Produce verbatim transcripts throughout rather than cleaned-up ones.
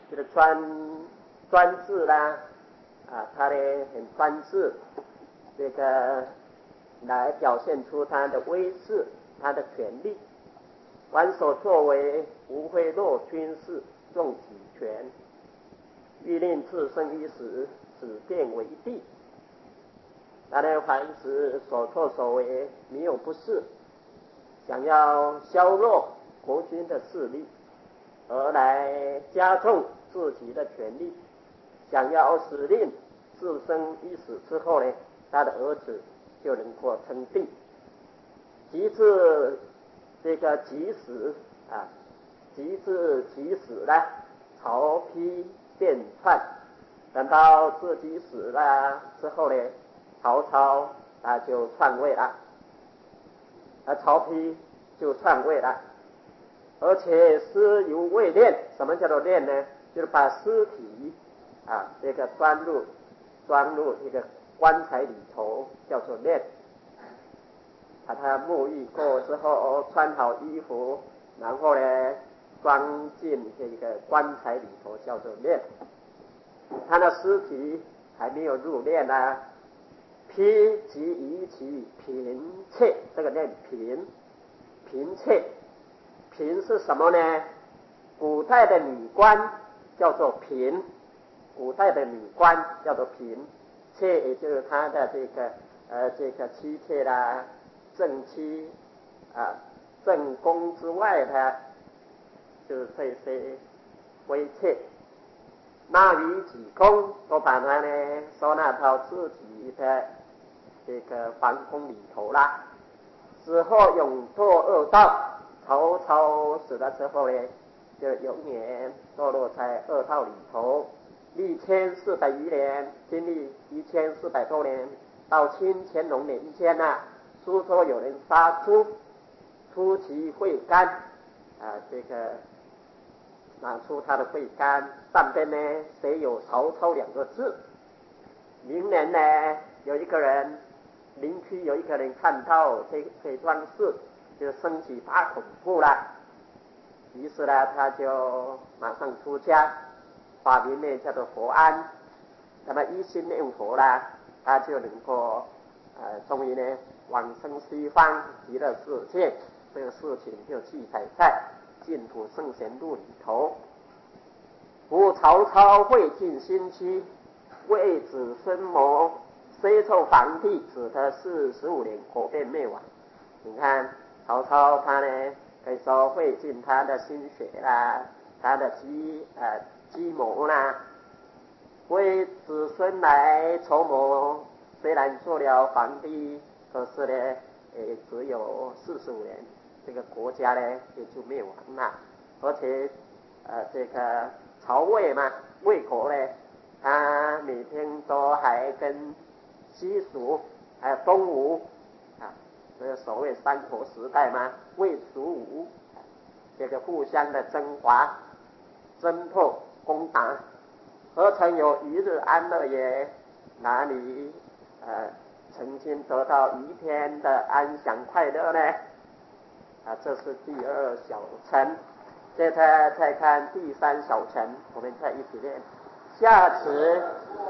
这个专专制啦，啊，他呢很专制，这个来表现出他的威势，他的权力，凡所作为无非若军事，重举权，欲令自生一时，指定为帝。他的凡是所作所为没有不是，想要削弱国君的势力，而来加重自己的权力，想要使令自生一死之后呢，他的儿子就能够称帝，及至这个即死啊，及至即死呢，曹丕便篡，等到自己死了之后呢，曹操啊就篡位了，而曹丕就篡位了，而且尸犹未炼。什么叫做炼呢？就是把尸体啊这个装入装入这个棺材里头，叫做炼。把它沐浴过之后，穿好衣服，然后呢装进这个棺材里头，叫做炼。他的尸体还没有入殓呢，披即以其嫔妾，这个念嫔，嫔妾，嫔是什么呢？古代的女官叫做嫔，古代的女官叫做嫔，妾也就是他的这个呃这个妻妾啦，正妻啊，正宫之外的，就是这些妃妾。纳于己宫，都把它呢收纳到自己的这个皇宫里头啦。之后永堕恶道，曹操死了之后呢，就永远堕落在恶道里头，历千四百余年，经历一千四百多年，到清乾隆年间呐、啊，苏州有人杀猪，出其肺肝啊，这个拿出他的肺肝，上边呢写有曹操两个字。明年呢，有一个人邻居有一个人看到这这桩事，就升起大恐怖了，于是呢他就马上出家，法名呢叫做佛安，那么一心念佛啦，他就能够呃终于呢往生西方极乐世界。这个事情就记载在净土圣贤录里头。夫曹操会尽心机，为子孙谋，虽受皇帝，只得四十五年火便灭亡。你看曹操他呢，可以说会尽他的心血啦，他的计呃计谋啦，为子孙来筹谋。虽然做了皇帝，可是呢，也只有四十五年，这个国家呢也就灭亡了。而且呃这个曹魏嘛，魏国呢，他每天都还跟西蜀还有东吴啊，这个所谓三国时代嘛，魏蜀吴这个互相的征伐、争破、攻打，何曾有一日安乐也？哪里呃曾经得到一天的安详快乐呢？啊，这是第二小乘。接着再看第三小乘，我们再一起念。下词，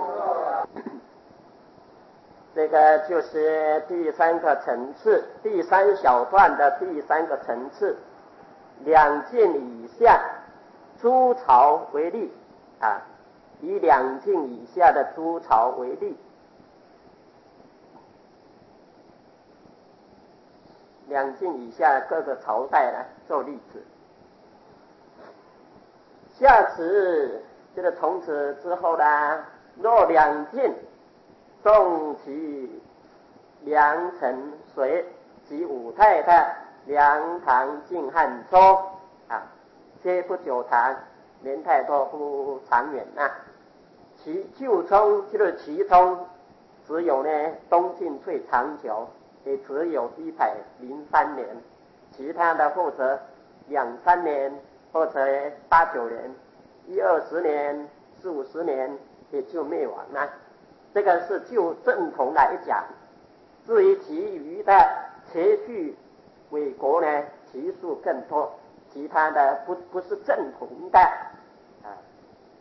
这个就是第三个层次，第三小段的第三个层次。两晋以下诸朝为例啊，以两晋以下的诸朝为例，两晋以下各个朝代呢做例子。下此就是从此之后呢，若两晋重其梁陈隋及五代的梁唐晋汉周啊，皆不久长，年代都不长远啊。其旧中就是其中只有呢东晋最长久，也只有一百零三年，其他的或者两三年，或者八九年，一二十年、四五十年也就灭亡了。这个是就正统来讲。至于其余的持续伪国呢，其数更多，其他的不不是正统的啊，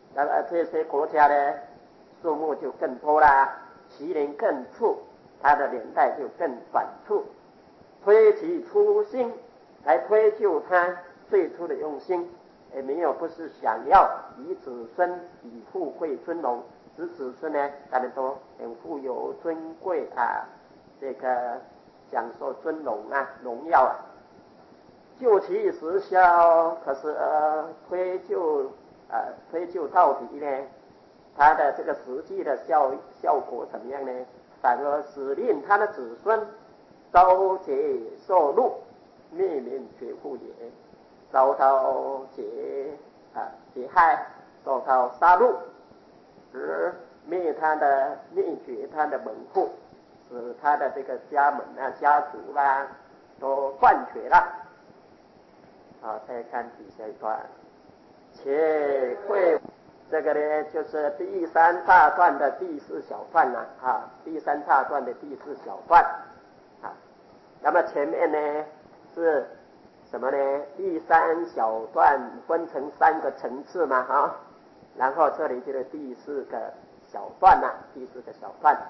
那么这些国家呢，数目就更多啦，其人更处，它的年代就更短促。推其初心，来推究他最初的用心，也没有不是想要以子孙以富贵尊荣，使子孙呢他们都很富有尊贵啊，这个享受尊荣啊荣耀啊。究其实效，可是呃推究呃推究到底呢，它的这个实际的效效果怎么样呢？反而使令他的子孙遭劫受戮，灭民绝户也，遭到劫啊劫害，受到杀戮，而灭他的灭绝他的门户，使他的这个家门啊家族啦、啊、都断绝了。好，再看底下一段，且会这个呢，就是第三大段的第四小段了啊，第三大段的第四小段啊。那么前面呢是什么呢？第三小段分成三个层次嘛啊，然后这里就是第四个小段了，第四个小段。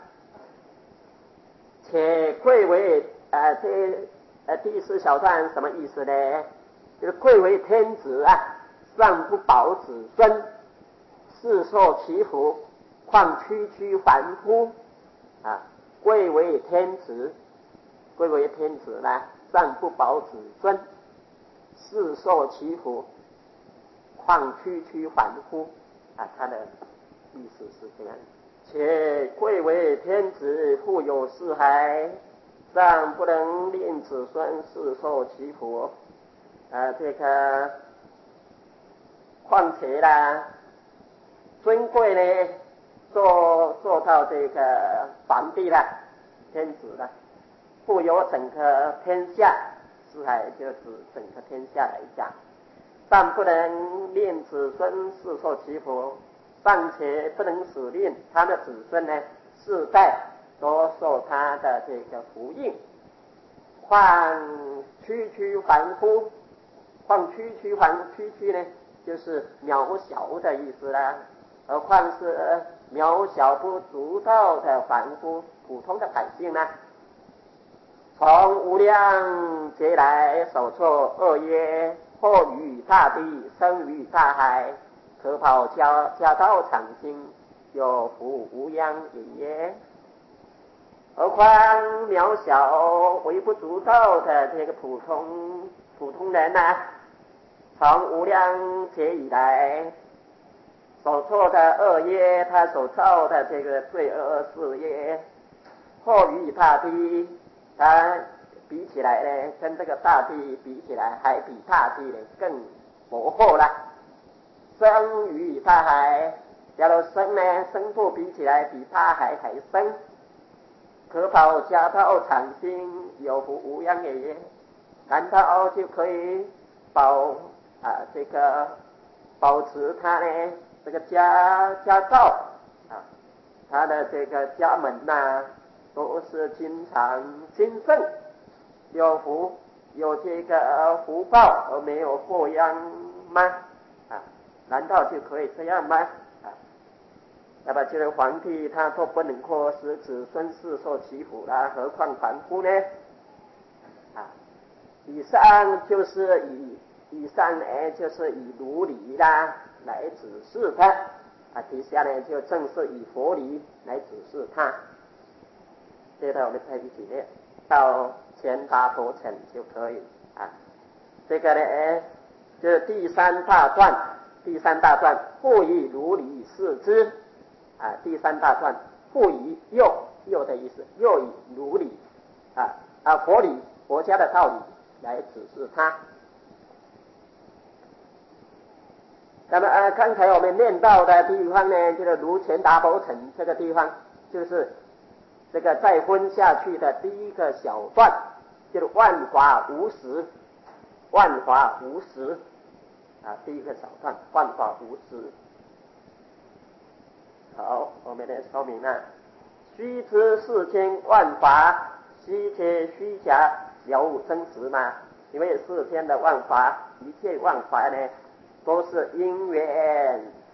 且贵为呃这呃第四小段什么意思呢？就是贵为天子啊，尚不保子孙，世受其福，况区区凡夫啊？贵为天子，贵为天子呢，尚不保子孙，世受其福，况区区凡夫啊？他的意思是这样。且贵为天子，富有四海，尚不能令子孙世受其福。啊，这个况且啦，尊贵呢，做做到这个皇帝了，天子了，富有整个天下，四海就指整个天下来讲，但不能令子孙世受其福，尚且不能使令他的子孙呢世代都受他的这个福荫，况区区凡夫。况区区凡区区呢，就是渺小的意思啦。何况是渺小不足道的凡夫，普通的百姓呢？从无量劫来，所作恶业，祸于大地，生于大海，可跑家家道场心，有福无央也也。何况渺小微不足道的这个普通普通人呢、啊？从无量劫以来所做的恶业，他所造的这个罪恶事业，祸于大地，他比起来呢，跟这个大地比起来，还比大地呢更薄厚了。生于大海，假如生呢，生度比起来比大海还深，可跑家道场心，有福无央也，难道就可以保啊，这个保持他呢，这个家家道啊，他的这个家门呐、啊，都是经常兴盛，有福有这个福报而没有祸殃吗？啊，难道就可以这样吗？啊，那么这个皇帝他都不能够使子孙世受其福了，何况凡夫呢？啊，以上就是以。以上呢，就是以如理啦来指示他，啊，底下呢就正是以佛理来指示他。接着我们再一起念到前八佛层就可以啊。这个呢，就是第三大段，第三大段复以如理示之啊。第三大段复以又又的意思，又以如理啊啊佛理佛家的道理来指示他。那么呃，刚才我们念到的地方呢，就是如前达佛城这个地方，就是这个再分下去的第一个小段，就是万法无实，万法无实啊，第一个小段，万法无实。好，我们来说明啊，须知世间万法，悉皆虚假，了无真实嘛。因为世间的万法，一切万法呢，都是因缘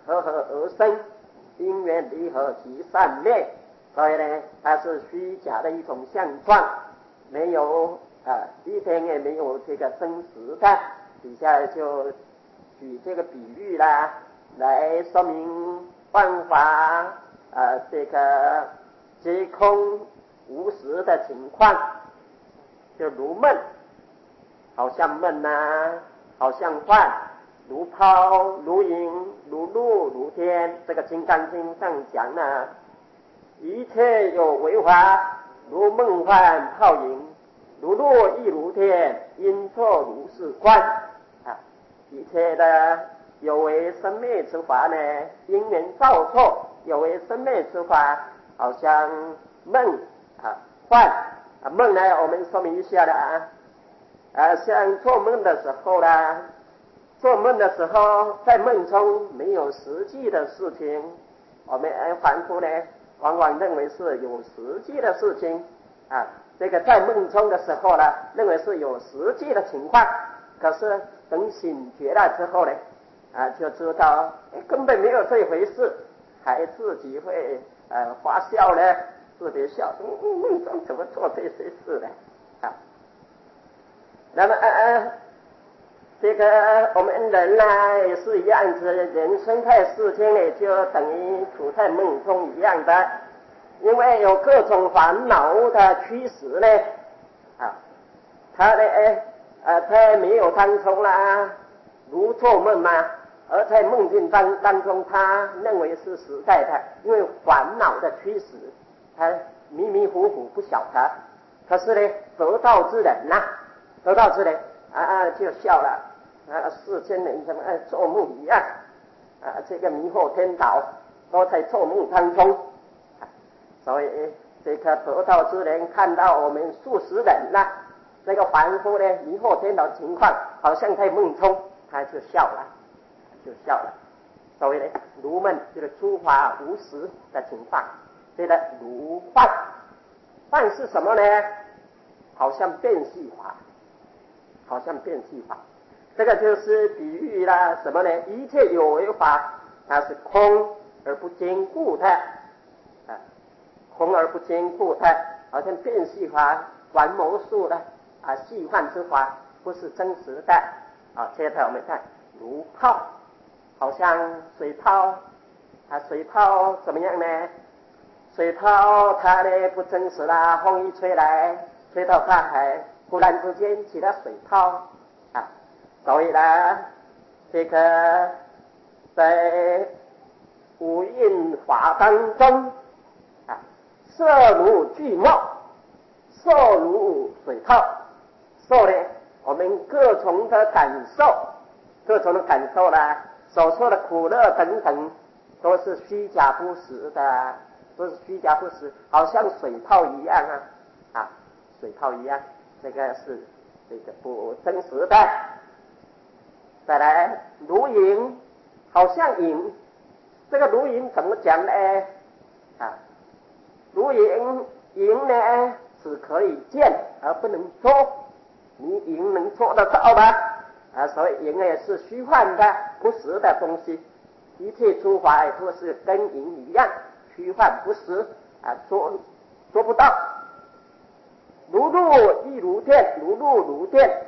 合合而生，因缘离合即散灭。所以呢，它是虚假的一种相状，没有啊，一点也没有这个真实的。底下就举这个比喻啦，来说明万法啊这个皆空无实的情况，就如梦，好像梦啊，好像幻，如泡如影如露如天。这个《金刚经》上讲呢，一切有为法，如梦幻泡影，如露亦如天，因错如是观啊。一切的有为生灭之法呢，因缘造错，有为生灭之法，好像梦啊幻啊。梦呢，我们说明一下的啊，啊，像做梦的时候啦，做梦的时候，在梦中没有实际的事情，我们凡夫呢，往往认为是有实际的事情啊。这个在梦中的时候呢，认为是有实际的情况，可是等醒觉了之后呢，啊，就知道根本没有这回事，还自己会呃发笑呢，自己笑，嗯，梦中怎么做这些事呢？啊，那么呃呃，这个我们人呢也是一样子，人生在世间呢，就等于处在梦中一样的，因为有各种烦恼的驱使呢，啊，他呢呃在没有当中啦，如做梦嘛，而在梦境当当中，他认为是实在的，因为烦恼的驱使，他迷迷糊糊不晓得。可是呢，得道之人呐、啊，得道之人啊啊就笑了啊，世间人怎么爱做梦一样啊？这个迷惑颠倒，都在做梦当中。啊、所以这个得道之人看到我们数十人呐、啊，这个凡夫呢迷惑颠倒的情况，好像在梦中，他就笑了，就笑了。所谓呢，如梦就是诸法无实的情况，这个如幻。幻是什么呢？好像变戏法，好像变戏法。这个就是比喻啦，什么呢？一切有为法，它是空而不坚固的，啊，空而不坚固的，好像变戏法、玩魔术的啊，戏幻之法，不是真实的啊。接着我们看如泡，好像水泡啊，水泡怎么样呢？水泡它呢不真实啦，风一吹来，吹到大海，忽然之间起了水泡啊。所以呢，这个在五蕴法当中啊，色如巨沫，受如水泡。受呢，我们各种的感受，各种的感受啦，所受的苦乐等等，都是虚假不实的。都是虚假不实，好像水泡一样啊，啊，水泡一样，这个是这个不真实的。再来如影，好像影，这个如影怎么讲呢？啊，如影影呢只可以见而不能捉，你影能捉得到吗？啊，所以影也是虚幻的、不实的东西，一切诸法都是跟影一样。虚幻不实啊，做做不到。如露亦如电，如露如电。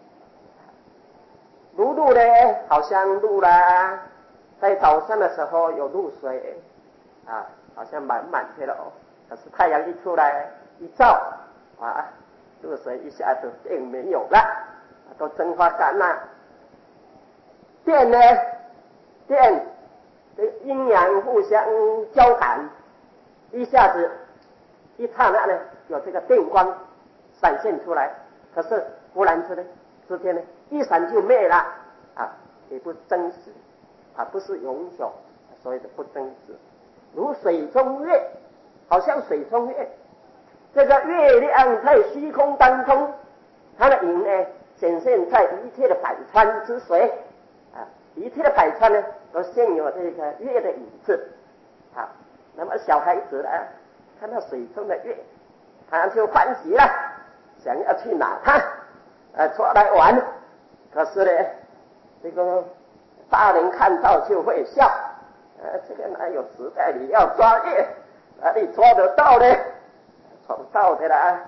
如露呢，好像露啦，在早上的时候有露水啊，好像满满的哦。可是太阳一出来一照啊，露水一下子并没有了，都蒸发干了。电呢，电。阴阳互相交感，一下子一刹那呢，有这个电光闪现出来，可是忽然之呢之间呢，一闪就灭了啊，也不真实啊，不是永久，所以的不真实。如水中月，好像水中月，这个月亮在虚空当中，它的影呢显现在一切的百川之水啊，一切的百川呢都现有这个月的影子啊。那么小孩子呢看到水中的月，他就欢喜了，想要去拿它啊抓来玩。可是呢，这个大人看到就会笑呃，这个哪有时代你要抓月，哪里抓得到呢？抓不到的啦。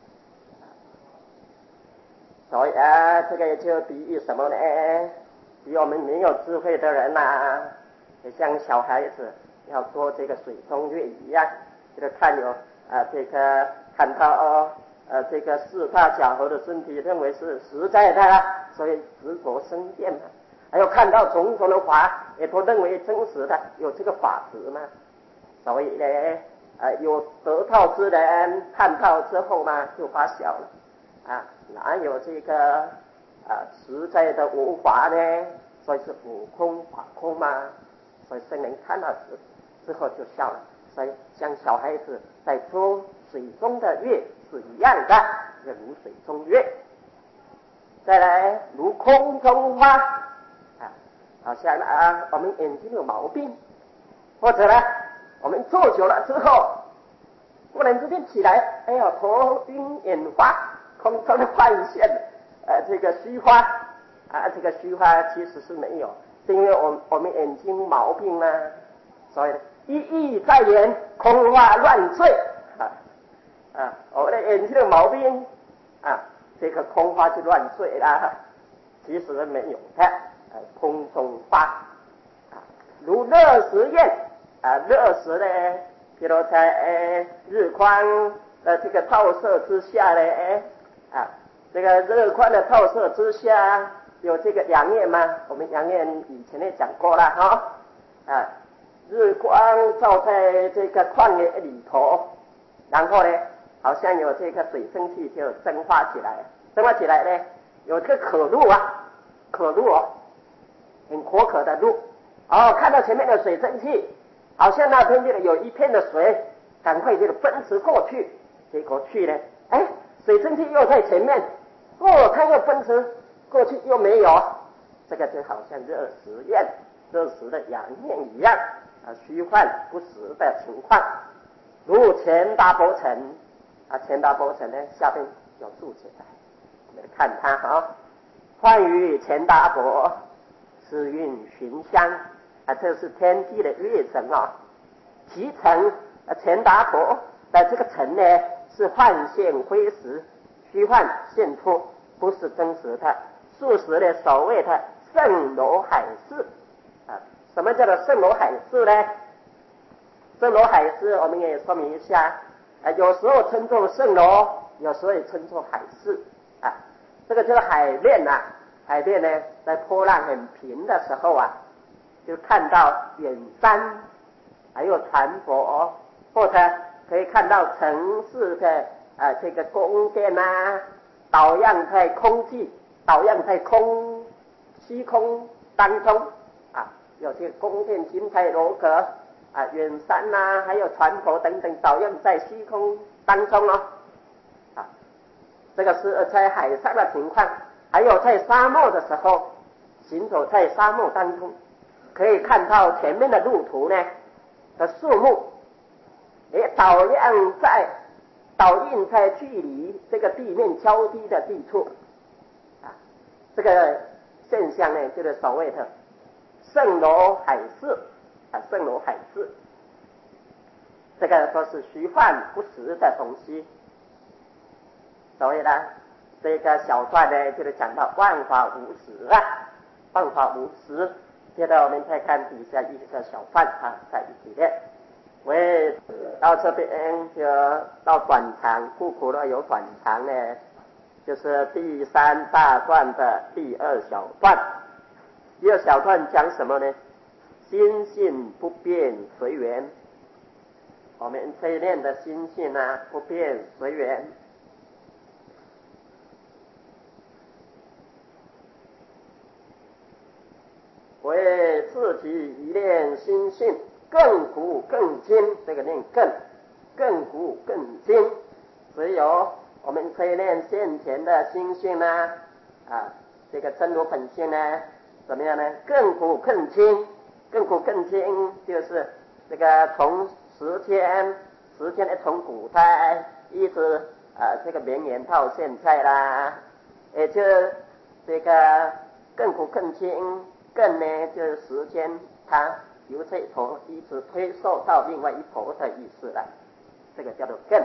所以啊，这个就比喻什么呢？比我们没有智慧的人呐、啊，也像小孩子要做这个水中月一样，这个看有啊，这个看到哦，呃，这个四大假合的身体认为是实在的，所以执着生变嘛。还有看到种种的法，也都认为真实的，有这个法执嘛。所以呢，呃，有得到之人看到之后嘛，就发晓了啊，哪有这个啊实在的无法呢？所以是无空法空嘛。所以圣人看到之之后就笑了。所以像小孩子在捉水中的月是一样的，如水中月。再来如空中花啊，好像啊我们眼睛有毛病，或者呢我们坐久了之后，忽然之间起来，哎呀头晕眼花，空中的幻现，呃这个虚花啊，这个虚花其实是没有，是因为我我们眼睛毛病呢，所以一意在眼，空花乱坠啊啊，我们的眼睛的毛病啊。这个空花就乱坠啦，其实没有的，呃，空中花啊，如热实验啊，热实呢，比如在呃日光的这个照射之下呢，啊，这个日光的照射之下有这个阳焰吗？我们阳焰以前也讲过了哈，啊，日光照在这个旷野里头，然后呢？好像有这个水蒸气就蒸发起来，蒸发起来呢，有这个可露啊，可露哦，很口渴的露，哦，看到前面的水蒸气，好像那边这个有一片的水，赶快这个奔驰过去，结果去呢，哎，水蒸气又在前面，哦，他又奔驰过去又没有，这个就好像热实验、热实的阳焰一样啊，虚幻不实的情况，如钱达伯城。啊，钱达伯城呢，下边有注解来，我们看它哈。幻于钱达伯，是运寻香啊，这是天地的月神啊。其城啊，钱达伯的这个城呢，是幻现灰实，虚幻现出，不是真实的。素实的所谓的圣罗海市啊，什么叫做圣罗海市呢？圣罗海市我们也说明一下。啊，有时候称作圣罗，有时候也称作海市啊。这个就是海面呐、啊，海面呢，在波浪很平的时候啊，就看到远山，还有船舶，或者可以看到城市的啊这个宫殿啊，倒漾在空气，倒漾在空虚空当中啊，有些宫殿金彩楼阁。啊，远山呐、啊，还有船舶等等，倒漾在虚空当中哦。啊，这个是在海上的情况，还有在沙漠的时候，行走在沙漠当中，可以看到前面的路途呢的树木，也倒漾在倒映在距离这个地面较低的地处。啊，这个现象呢，就是所谓的圣罗海市。啊，圣罗海市，这个都是虚幻不实的东西。所以呢，这个小段呢，就是讲到万法无实啊，万法无实。接着我们再看底下一个小段啊，在一起列。喂，到这边就到短长，故苦了有短长呢，就是第三大段的第二小段。第二小段讲什么呢？心性不变随缘，我们这一念的心性啊，不变随缘。为自己一念心性更古更精，这个念更更古更精，只有我们这一念现前的心性呢，啊，这个真如本性呢，怎么样呢？更古更精。更古更精，就是这个从时间，时间呢从古代一直啊这个绵延到现在啦，也就这个更古更精，更呢就是时间它由这一头一直推受到另外一头的意思了，这个叫做根。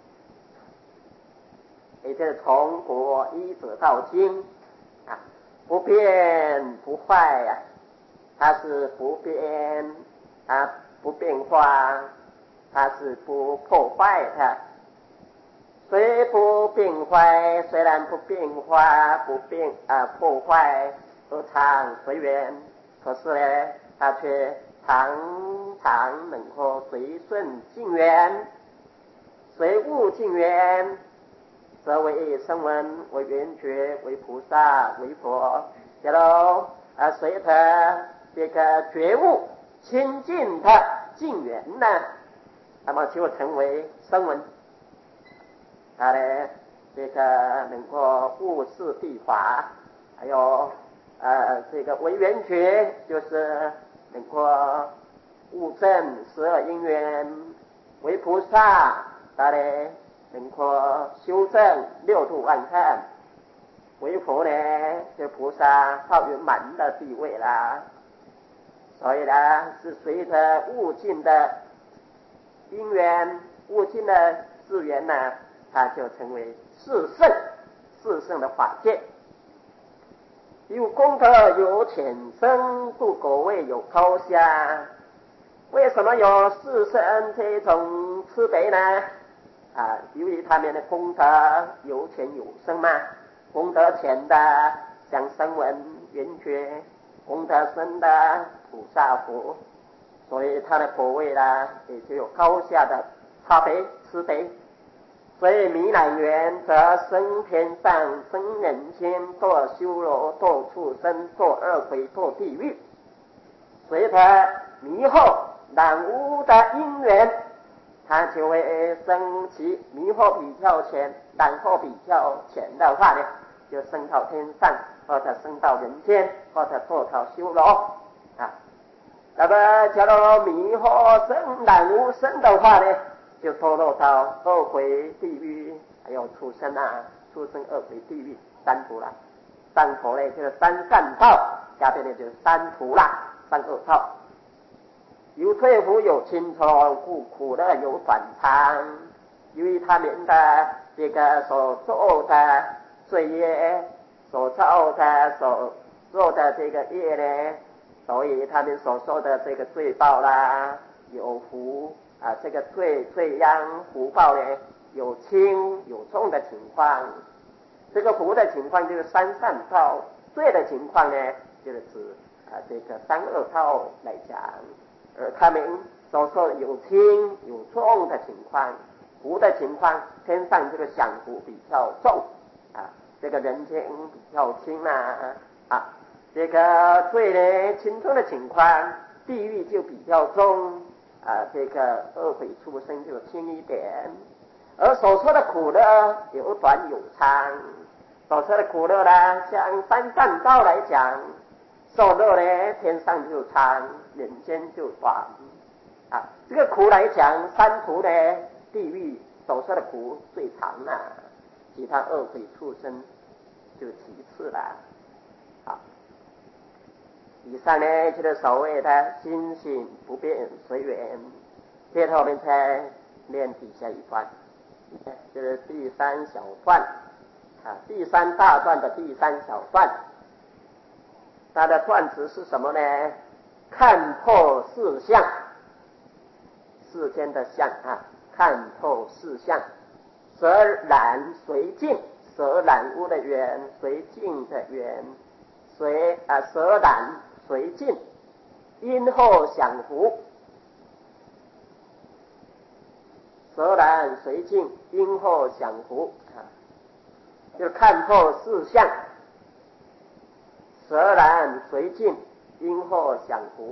也就是从古一直到今啊，不变不坏呀、啊，它是不变，它不变化，它是不破坏的。虽不变坏，虽然不变化，不变啊破坏，而常随缘，可是呢，它却常常能够随顺境缘，随物境缘，则为声闻，为缘觉，为菩萨，为佛。假如啊随着这个觉悟亲近的境缘呢，那么就成为声闻。他呢，这个能够悟事谛法，还有呃这个为缘觉，就是能够悟证十二因缘；为菩萨，他呢能够修正六度万恨；为佛呢，就菩萨到圆满的地位啦。所以呢，是随着悟境的因缘，悟境的智缘呢，它就成为四圣，四圣的法界。有功德有浅深，故果位有高下。为什么有四圣这种慈悲呢？啊，由于他们的功德有浅有深嘛。功德浅的像声闻缘觉，功德深的菩萨佛，所以他的果位呢，也就有高下的差别慈悲。所以弥乃缘则生天上，生人间，堕修罗，堕畜生，堕恶鬼，堕地狱。随着弥后染污的因缘，它就会升起弥后比较浅，染后比较浅的话呢，就升到天上，或者升到人间，或者堕到修罗啊。那么假如弥后生染污深的话呢，就堕落到恶鬼地狱，还有畜生啊，畜生恶鬼地狱三途啦。三途呢就是三善道，下边呢就是三途啦，三恶道。有退服有轻重，故苦乐有短长。由于他们的这个所做的罪业，所造的所做的这个业呢，所以他们所受的这个罪报啦，有福啊，这个罪罪殃福报呢，有轻有重的情况。这个福的情况就是三善道，罪的情况呢，就是指啊这个三恶道来讲。而他们所受有轻有重的情况，福的情况，天上这个享福比较重啊，这个人间比较轻啊啊，这个罪呢轻重的情况，地狱就比较重啊，这个恶鬼畜生就轻一点。而所受的苦乐有短有长，所受的苦乐呢，像三善道来讲，受乐呢天上就长，人间就短啊。这个苦来讲，三途呢地狱所受的苦最长啊，其他恶鬼畜生就其次了啊。以上呢就是所谓的心性不变随缘。接着我们才念底下一段，就是第三小段啊，第三大段的第三小段。它的断词是什么呢？看破事相，世间的相啊，看透事相，舍染随境，舍染污的缘，随境的缘，随啊舍染随境，因后享福，舍染随境，因后享福啊，就是看透事相。舍染随境，因后享福。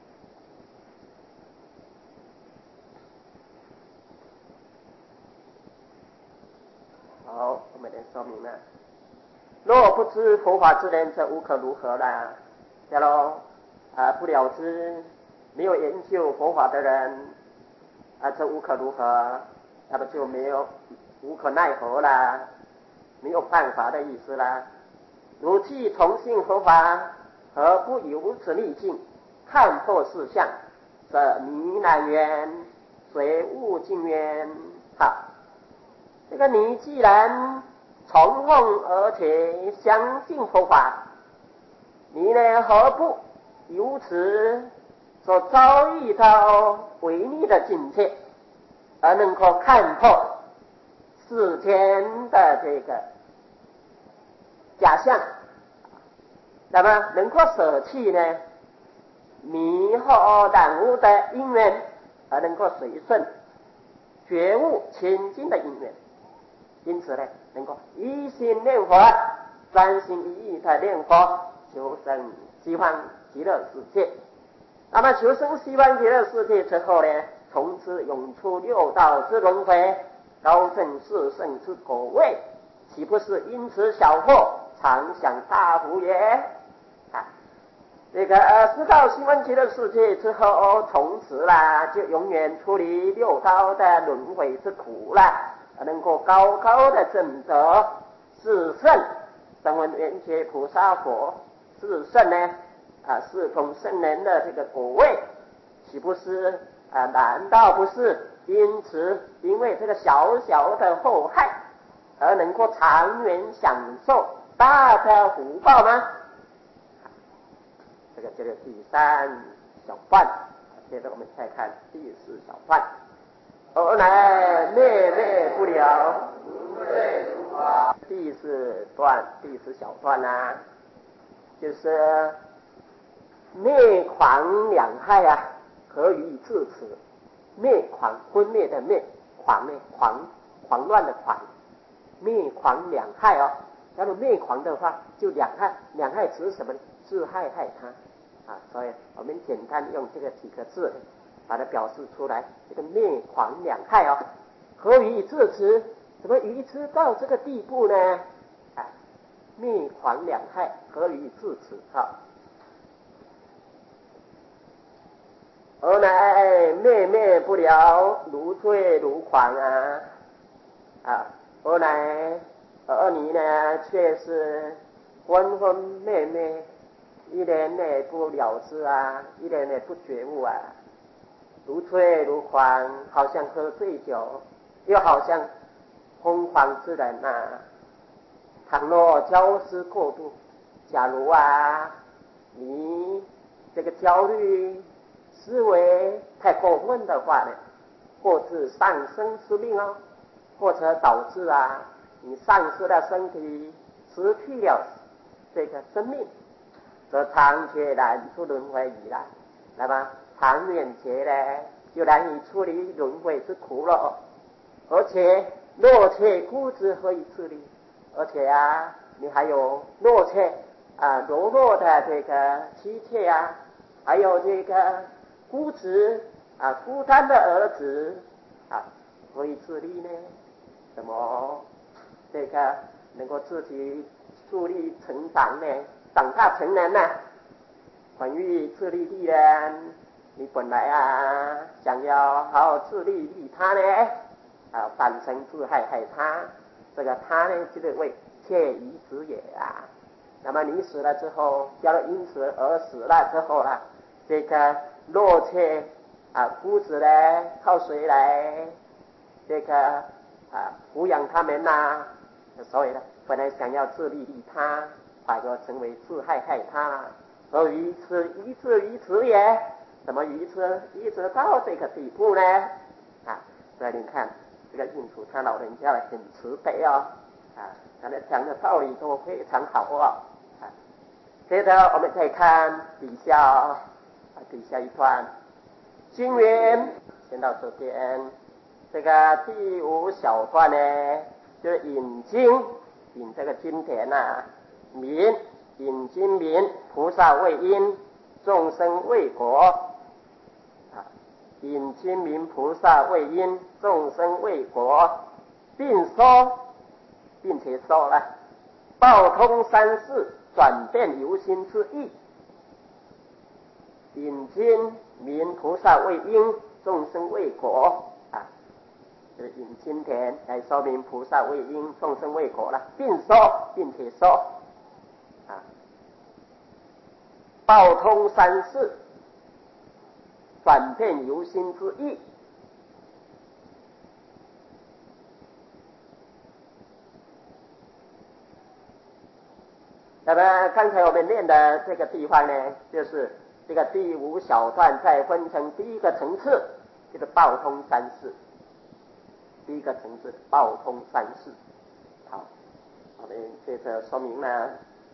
好，我们来说明了。若不知佛法之人，则无可如何啦。假如啊不了知，没有研究佛法的人啊，这无可如何，那么就没有无可奈何啦，没有办法的意思啦。如既从信佛法，何不以如此逆境？ 看破事相，则泥难圆，随物尽圆。好，这个你既然崇奉而且相信佛法，你呢何不由此所遭遇到违逆的境界，而能够看破世间的这个假象，那么能够舍弃呢迷惑染污的因缘，而能够随顺觉悟清净的因缘。因此呢，能够一心念佛，专心一意的念佛，求生西方极乐世界。那么求生西方极乐世界之后呢，从此永出六道之轮回，高正四圣之果位，岂不是因此小获常享大福也？啊，这个呃，知道西方极乐世界之后，从此啦就永远出离六道的轮回之苦啦，能够高高的证得四圣声闻缘觉菩萨佛，四圣呢啊，四种圣人的这个果位，岂不是啊？难道不是因此因为这个小小的祸害而能够长远享受大的福报吗？这个就是第三小段，接着我们再看第四小段。而乃灭灭不了，第四段第四小段啊，就是灭狂两害啊，何以至此？灭狂，昏灭的灭，狂呢，狂狂乱的狂，灭狂两害哦。要是灭狂的话，就两害，两害指什么呢？自害害他啊。所以我们简单用这个几个字把它表示出来，这个灭狂两害哦。何以至此？怎么愚痴到这个地步呢？啊，灭狂两害，何以至此？哈。而乃灭灭不了，如醉如狂啊！啊，而乃而你呢，却是昏昏昧昧，一点也不了知啊，一点也不觉悟啊，如醉如狂，好像喝醉酒，又好像疯狂之人啊。倘若焦思过度，假如啊，你这个焦虑思维太过分的话呢，或致丧生之命哦，或者导致啊你丧失了身体，失去了这个生命，则长劫难出轮回已然。那么长远劫呢，就难以出离轮回之苦了。而且若切固执，何以自离？而且啊，你还有若切啊柔弱的这个妻妾啊，还有这个孤执啊孤单的儿子啊，何以自立呢？怎么这个能够自己树立成长呢？长大成人呢、啊？本欲自利利人，你本来啊想要好好自利利他呢，啊反成自害害他，这个他呢就是为切疑子也啊。那么你死了之后，叫他因此而死了之后啊，这个若切啊夫子呢靠谁来这个啊抚养他们呐、啊？所以呢，本来想要自利利他，反而成为自害害他。而愚痴愚痴于此也，怎么愚痴愚痴到这个地步呢？啊，所以你看这个印主他老人家很慈悲哦，啊，他的讲的道理都非常好哦。啊，接着我们再看底下啊，底下一段经文，先到这边。这个第五小段呢，就是引经，引这个经典啊，名。引经名，菩萨为因，众生为果。啊，引经名，菩萨为因，众生为果，并说，并且说了，报通三世，转变由心之意。引经名，菩萨为因，众生为果。啊，就是引经典来说明菩萨为因，众生为果了，并说，并且说。啊，报通三世， 转变由心之意。那么刚才我们念的这个地方呢，就是这个第五小段再分成第一个层次，就是报通三世。第一个层次报通三世。好，我们接着说明呢，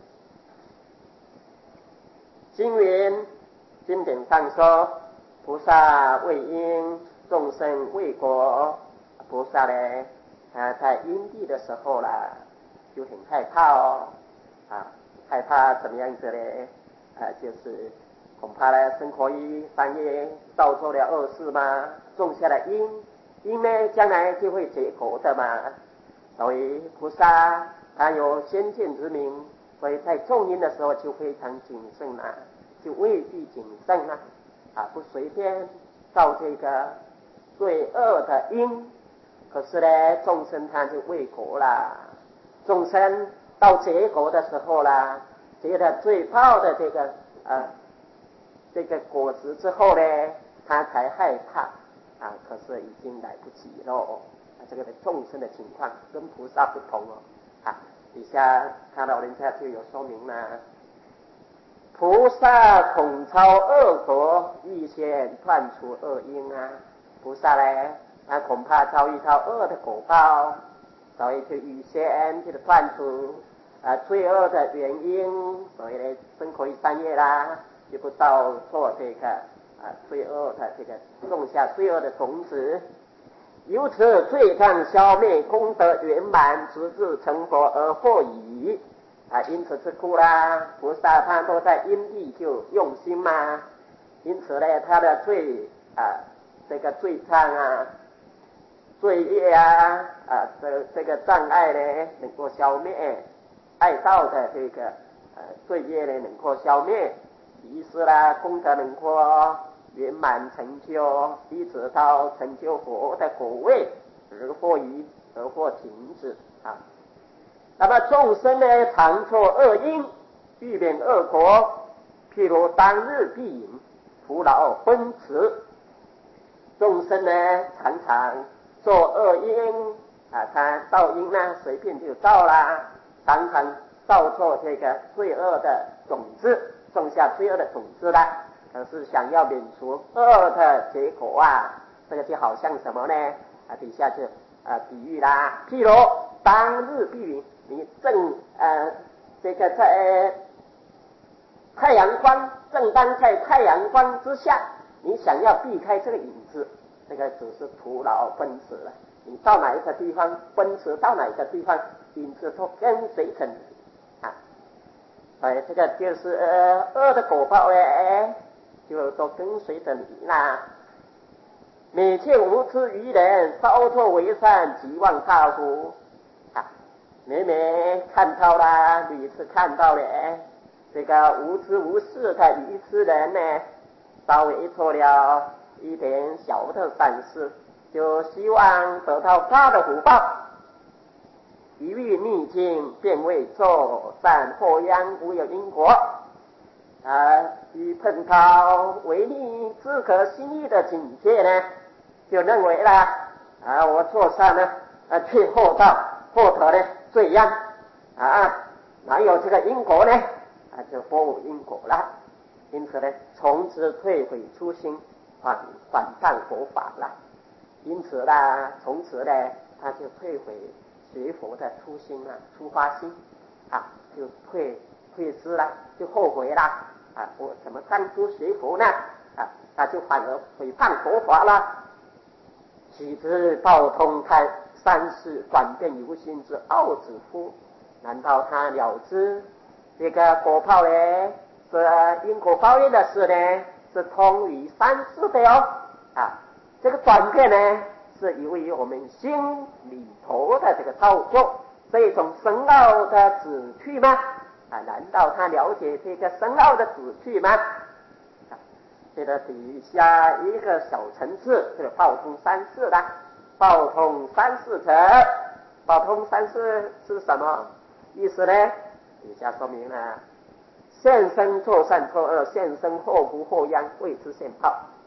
经云经典上说，菩萨为因，众生为果。菩萨呢，他在因地的时候啦，就很害怕哦，啊，害怕怎么样子呢？啊，就是恐怕呢，生活于三业，造作了恶事嘛，种下了因，因呢将来就会结果的嘛。所以菩萨他有先见之明，所以在种因的时候就非常谨慎啦、啊，就畏惧谨慎啦、啊，啊，不随便造这个罪恶的因。可是呢，众生他就为果啦，众生到结果的时候啦，结了最报的这个呃这个果实之后呢，他才害怕啊，可是已经来不及了。啊，这个众生的情况跟菩萨不同哦。啊，底下他老人家就有说明了，菩萨恐遭恶果，预先断除恶因啊。菩萨呢，他恐怕遭遇到恶的果报，所以就预先就断除啊罪恶的原因，所以呢，生活于三业啦，就不造作这个啊罪恶的这个种下罪恶的种子，由此罪障消灭，功德圆满，直至成佛而获已。啊，因此之故啦，菩萨他都在因地就用心嘛，因此呢，他的罪啊，这个罪障啊、罪业啊、啊这这个障碍呢，能够消灭，爱道的这个呃罪业呢，能够消灭，于是啦，功德能够圆满成就，一直到成就佛的果位，而获于而获停止啊。那么众生呢，常作恶因，欲免恶果，譬如当日必饮，徒劳奔驰。众生呢，常常做恶因啊，他造因呢，随便就造啦，常常造作这个罪恶的种子，种下罪恶的种子啦。可是想要免除恶的结果啊，这个就好像什么呢？啊，底下就啊比喻啦，譬如当日必饮。你正呃这个在、呃、太阳光正当在太阳光之下，你想要避开这个影子，这个只是徒劳奔驰了。你到哪一个地方奔驰到哪一个地方，影子都跟随着你啊。所以这个就是呃恶的果报哎，就都跟随着你啦。每切无知愚人，稍作为善，即忘他乎？每每看到啦，屡次看到了这个无知无识的愚痴人呢，稍微做了一点小的善事，就希望得到大的福报，一遇逆境便为作善祸殃，无有因果啊。一碰到违逆自可心意的境界呢，就认为啦啊，我做善呢啊，却祸到祸得呢罪殃啊，哪有这个因果呢？啊，就波无因果了。因此呢，从此退回初心，反反叛佛法了。因此呢，从此呢，他就退回学佛的初心啊，出发心啊，就退退失了，就后悔了啊！我怎么当初学佛呢？啊，他就反而毁谤佛法了。岂知道通开三世转变由心之奥子乎？难道他了知这个果报呢？是因果报应的事呢？是通于三世的哦。啊，这个转变呢，是由于我们心里头的这个操作，这种深奥的旨趣吗？啊，难道他了解这个深奥的旨趣吗？啊，这个底下一个小层次，这个报通三世啦。报通三世者，报通三世是什么意思呢？底下说明了，现生作善作恶，现生祸福祸殃，谓之现报。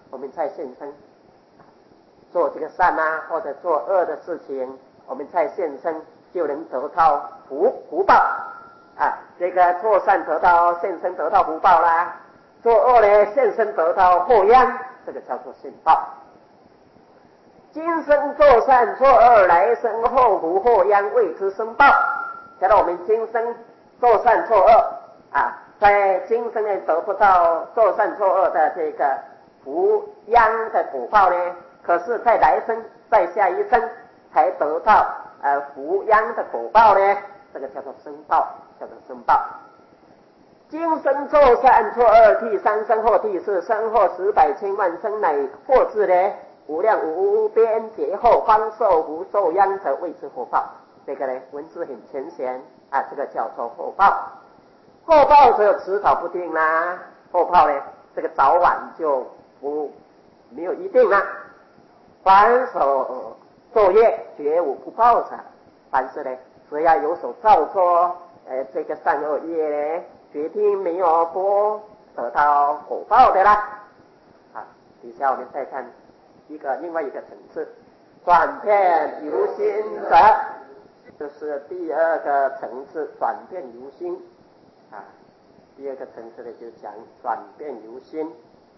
我们在现身做这个善啊，或者做恶的事情，我们在现身就能得到福福报啊。这个做善得到现身得到福报啦，做恶呢现身得到祸殃，这个叫做现报。今生做善做恶，来生后福祸殃为之生报。假如我们今生做善做恶啊，在今生呢得不到做善做恶的这个福殃的果报呢，可是在来生在下一生才得到呃福殃的果报呢，这个叫做生报，叫做生报。今生做善做恶，第三生或第四生或十百千万生，乃获至呢无量无边劫后方受福受殃者，谓之后报。这个呢文字很浅显啊，这个叫做后报。后报只有迟早不定啦，后报呢这个早晚就不没有一定啦。凡所作业绝无不报者，凡是呢只要有所造作呃这个善恶业呢，决定没有不得到果报的啦。啊，底下我们再看一个另外一个层次，转变由心者，就是第二个层次，转变由心啊。第二个层次呢就讲转变由心。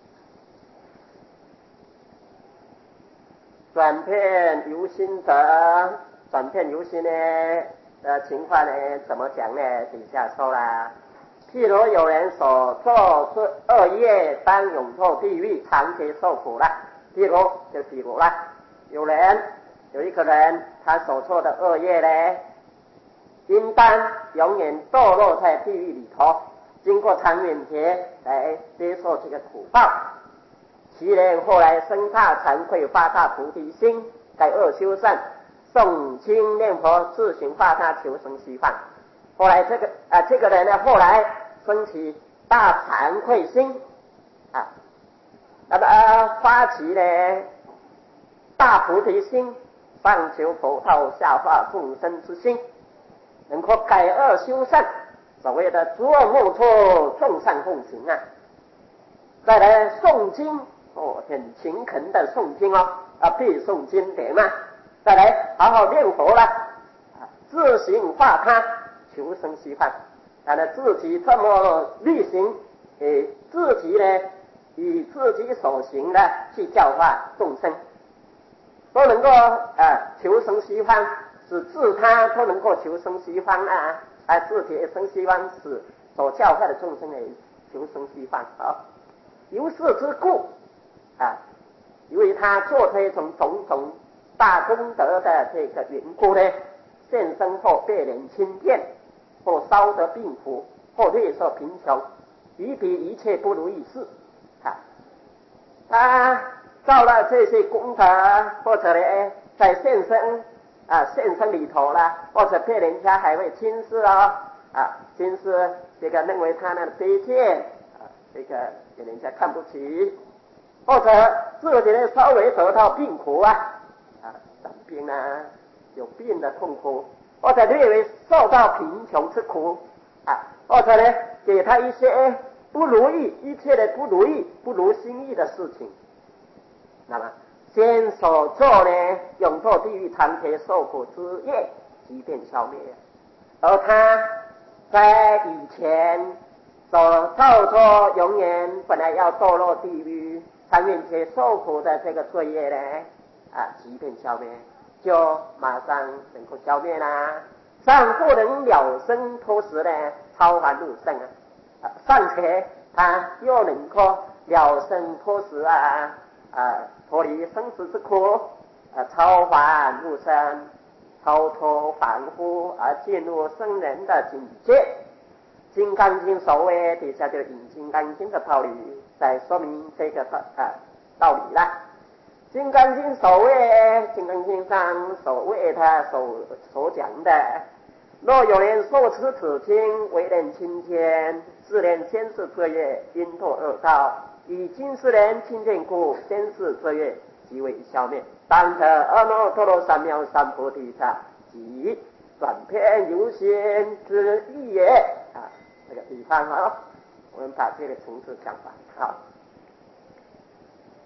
转变由心者，转变由心呢的情况呢怎么讲呢？底下说啦，譬如有人所做是恶业，当永堕地狱，长期受苦了。譬如就譬如啦，有人有一个人，他所做的恶业呢，应当永远堕落在地狱里头，经过长远劫来接受这个苦报。其人后来生大惭愧，发大菩提心，改恶修善，诵经念佛，自行发大求生西方。后来这个啊、呃、这个人呢，后来升起大惭愧心啊，那么、呃、发起呢大菩提心，上求佛道，下化众生之心，能够改恶修善，所谓的诸恶莫作，众善奉行啊。再来诵经哦，很勤恳的诵经哦，啊，必诵经典嘛。再来好好念佛啦，啊，自行化他，求生西方。啊，那自己这么力行，诶，自己呢以自己所行的去教化众生，都能够啊求生西方，使自他都能够求生西方啊，啊，自己也生西方，使所教化的众生也求生西方啊。由是之故啊，由于他做这种种种大功德的这个缘故呢，现生后被人轻贱，或烧得病苦，或略受贫穷，于彼一切不如意事啊。他造了这些功德，或者呢在现生啊现生里头啦，或者被人家还会轻视哦啊，轻视这个认为他那卑贱啊，这个给人家看不起，或者自己呢稍微得到病苦啊啊生病啊，有病的痛苦，或者略微受到贫穷之苦啊，或者呢给他一些不如意，一切的不如意不如心意的事情，那么先所做呢永堕地狱长期受苦之业即便消灭，而他在以前所造作永远本来要堕落地狱长远劫受苦的这个罪业呢啊即便消灭，就马上能够消灭啦，尚不能了生脱死呢超凡入圣啊，尚且他又能够了生脱死啊啊脱离生死之苦啊，超凡入圣，超脱凡夫而进入圣人的境界。金刚经所谓，底下就引金刚经的道理在说明这个道啊道理啦。金刚经所谓，金刚经上所谓他所所讲的，若有人受持此经，为人亲见，是人先世罪业因堕恶道，以今世人亲见故，先世罪业即为消灭，当得阿耨多罗三藐三菩提萨，即转变由心之意也啊。这个地方啊，我们把这个层次讲完好。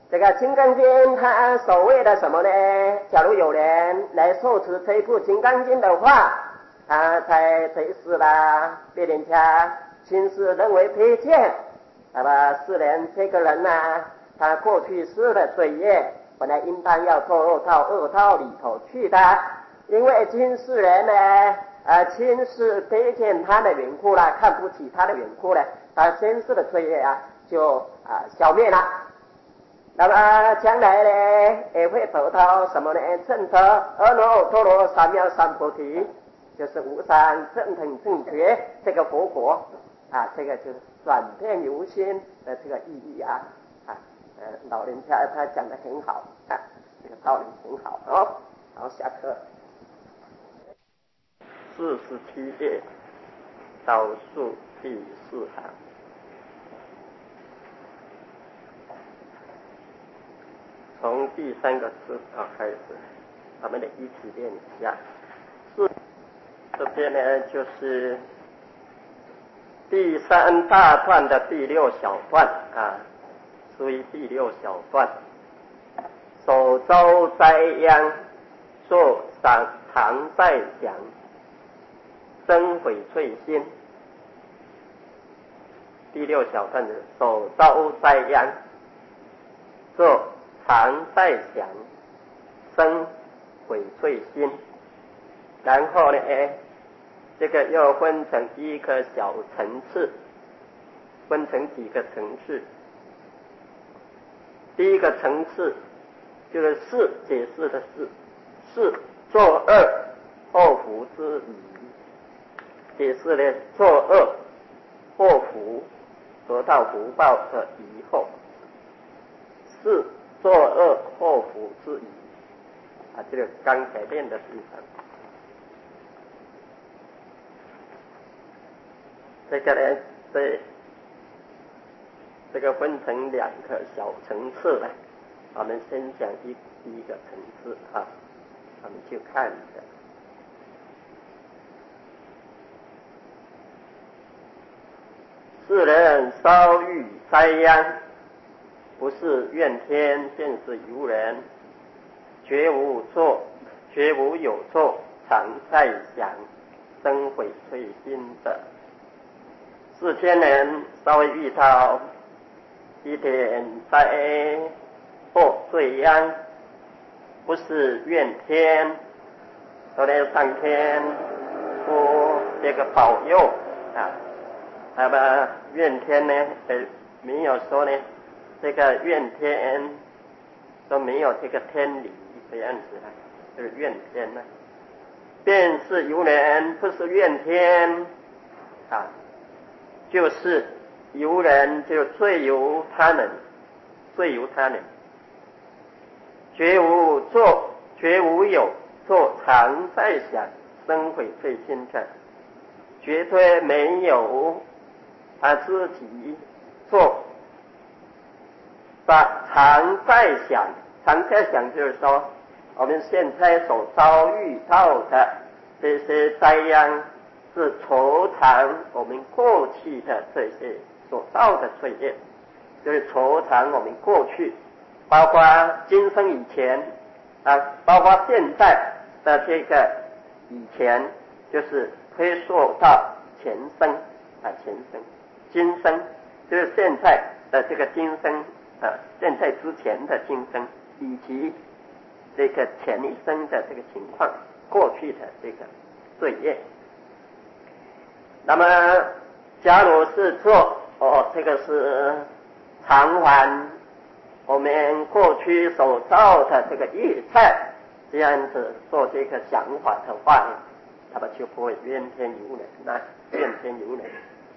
这个《金刚经》它所谓的什么呢？假如有人来受持这一部《金刚经》的话，他在这一世啦，被人家轻视认为卑贱，那么世人这个人呢、啊，他过去世的罪业本来应当要堕落到恶道里头去的，因为今世人呢，呃，轻视卑贱他的缘故啦，看不起他的缘故呢，他前世的罪业啊就啊、呃、消灭了。那么将来呢，也会得到什么呢？证得阿耨多罗三藐三菩提，就是无上正等正觉这个佛果啊，这个就是转变由心的这个意义啊啊，呃，老人家他讲得很好啊，这个道理很好哦。好，下课。四十七页，导数第四行。从第三个字啊开始，我们得一起练一下。四这边呢，就是第三大段的第六小段啊，属于第六小段。手周栽秧，做常常在想，生悔罪心。第六小段的手周栽秧，做常在想，生悔罪心。然后呢，这个又分成一个小层次，分成几个层次。第一个层次就是是解释的是，是作恶祸福之疑，解释呢作恶祸福得到福报的疑惑，是作恶祸福之疑啊，这个刚才练的地方。这个呢，这这个分成两个小层次了。我们先讲一第一个层次啊，我们去看一下。世人稍遇灾殃，不是怨天，便是尤人，绝无错，绝无有错，常在想，生悔罪心的。世间人稍微遇到一点灾祸罪殃，不是怨天，说呢上天不这个保佑啊，那么怨天呢，呃，没有说呢，这个怨天都没有这个天理这样子啊，就是怨天呢，便是尤人，不是怨天啊，就是尤人，就罪由他人，罪由他人，绝无作，绝无有作，常在想，生悔罪心的，绝对没有他自己做，把常在想，常在想就是说，我们现在所遭遇到的这些灾殃，是酬偿我们过去的这些所造的罪业，就是酬偿我们过去，包括今生以前啊，包括现在的这个以前，就是推溯到前生啊，前生，今生就是现在的这个今生啊，现在之前的今生，以及这个前一生的这个情况，过去的这个罪业。那么假如是做哦，这个是偿还我们过去所造的这个业债，这样子做这个想法的话呢，那么就不会怨天尤人，那怨天尤人。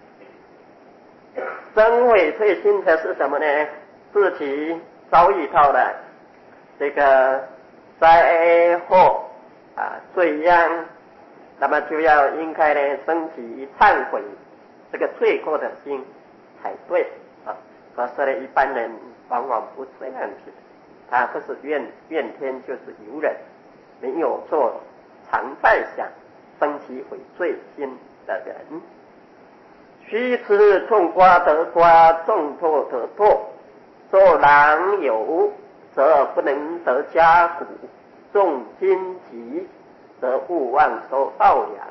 生悔罪心的是什么呢？自己遭遇到了这个灾祸啊罪殃，那么就要应该呢升起忏悔这个罪过的心才对啊。可是呢，一般人往往不这样子，他不是怨怨天就是尤人，没有做常在想升起悔罪心的人。须知种瓜得瓜，种豆得豆，做良友，则不能得家谷；种荆棘，则勿忘收稻粮。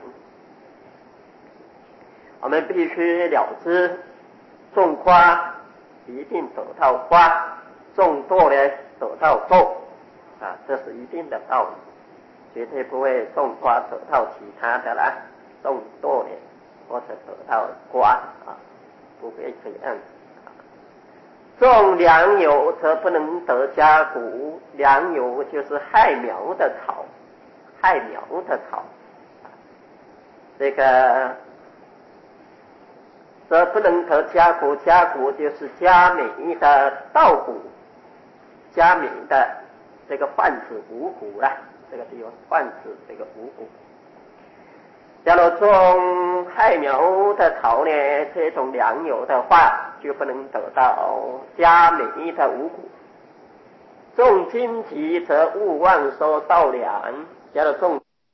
我们必须了知，种花一定得到花，种豆呢得到豆，啊，这是一定的道理，绝对不会种花得到其他的啦，种豆呢或者得到瓜啊，不会这样。种良友则不能得家谷，良友就是害苗的草，害苗的草，这个则不能得家谷，家谷就是佳美的稻谷，佳美的这个泛指五谷啦，这个地方泛指这个五谷。假如种害苗的草呢，这种良友的话，就不能得到佳美的五谷。种荆棘则勿忘收稻粮，假如种